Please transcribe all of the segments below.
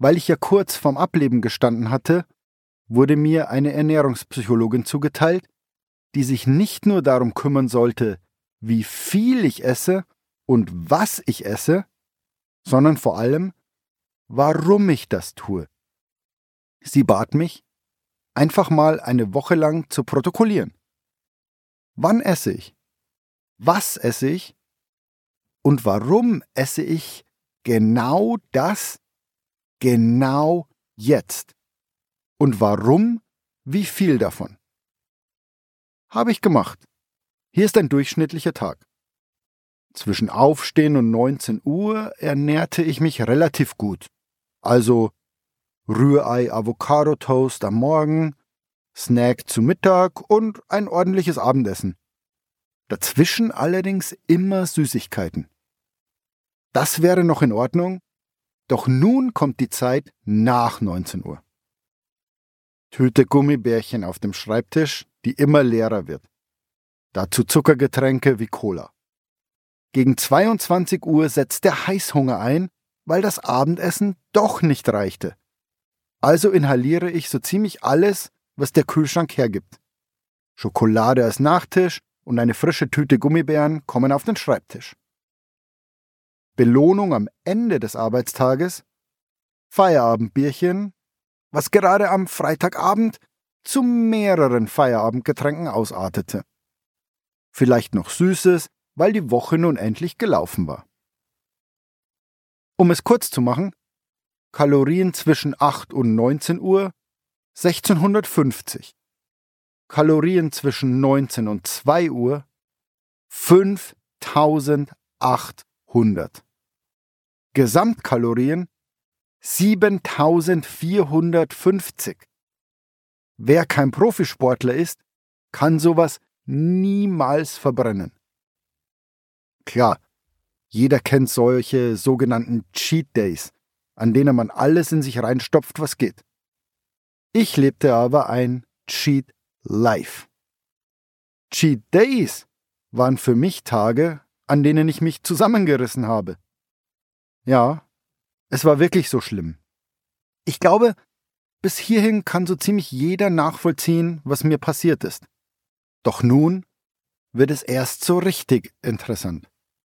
weil ich ja kurz vorm Ableben gestanden hatte, wurde mir eine Ernährungspsychologin zugeteilt, die sich nicht nur darum kümmern sollte, wie viel ich esse und was ich esse, sondern vor allem, warum ich das tue. Sie bat mich, einfach mal eine Woche lang zu protokollieren. Wann esse ich? Was esse ich? Und warum esse ich genau das, genau jetzt? Und warum, wie viel davon? Habe ich gemacht. Hier ist ein durchschnittlicher Tag. Zwischen Aufstehen und 19 Uhr ernährte ich mich relativ gut. Also Rührei-Avocado-Toast am Morgen, Snack zu Mittag und ein ordentliches Abendessen. Dazwischen allerdings immer Süßigkeiten. Das wäre noch in Ordnung, doch nun kommt die Zeit nach 19 Uhr. Tüte Gummibärchen auf dem Schreibtisch, die immer leerer wird. Dazu Zuckergetränke wie Cola. Gegen 22 Uhr setzt der Heißhunger ein, weil das Abendessen doch nicht reichte. Also inhaliere ich so ziemlich alles, was der Kühlschrank hergibt. Schokolade als Nachtisch und eine frische Tüte Gummibären kommen auf den Schreibtisch. Belohnung am Ende des Arbeitstages, Feierabendbierchen, was gerade am Freitagabend zu mehreren Feierabendgetränken ausartete. Vielleicht noch Süßes, weil die Woche nun endlich gelaufen war. Um es kurz zu machen, Kalorien zwischen 8 und 19 Uhr 1650. Kalorien zwischen 19 und 2 Uhr 5800. Gesamtkalorien 7450. Wer kein Profisportler ist, kann sowas niemals verbrennen. Klar, jeder kennt solche sogenannten Cheat Days, an denen man alles in sich reinstopft, was geht. Ich lebte aber ein Cheat Life. Cheat Days waren für mich Tage, an denen ich mich zusammengerissen habe. Ja, es war wirklich so schlimm. Ich glaube, bis hierhin kann so ziemlich jeder nachvollziehen, was mir passiert ist. Doch nun wird es erst so richtig interessant.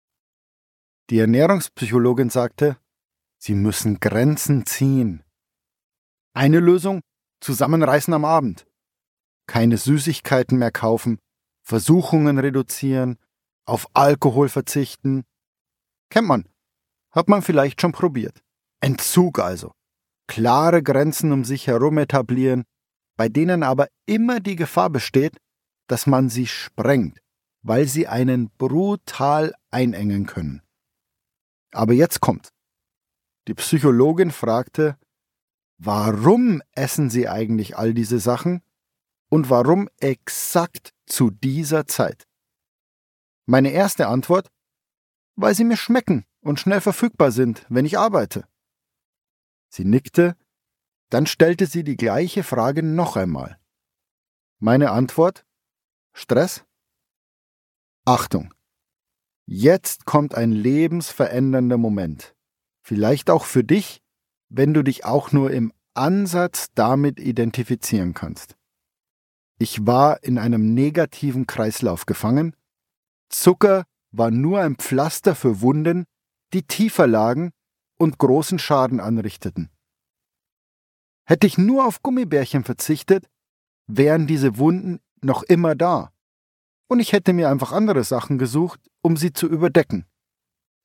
Die Ernährungspsychologin sagte, Sie müssen Grenzen ziehen. Eine Lösung: Zusammenreißen am Abend. Keine Süßigkeiten mehr kaufen, Versuchungen reduzieren, auf Alkohol verzichten. Kennt man, hat man vielleicht schon probiert. Entzug also. Klare Grenzen um sich herum etablieren, bei denen aber immer die Gefahr besteht, dass man sie sprengt, weil sie einen brutal einengen können. Aber jetzt kommt's. Die Psychologin fragte, warum essen Sie eigentlich all diese Sachen und warum exakt zu dieser Zeit? Meine erste Antwort: weil sie mir schmecken und schnell verfügbar sind, wenn ich arbeite. Sie nickte, dann stellte sie die gleiche Frage noch einmal. Meine Antwort: Stress? Achtung! Jetzt kommt ein lebensverändernder Moment. Vielleicht auch für dich, wenn du dich auch nur im Ansatz damit identifizieren kannst. Ich war in einem negativen Kreislauf gefangen. Zucker war nur ein Pflaster für Wunden, die tiefer lagen und großen Schaden anrichteten. Hätte ich nur auf Gummibärchen verzichtet, wären diese Wunden noch immer da. Und ich hätte mir einfach andere Sachen gesucht, um sie zu überdecken.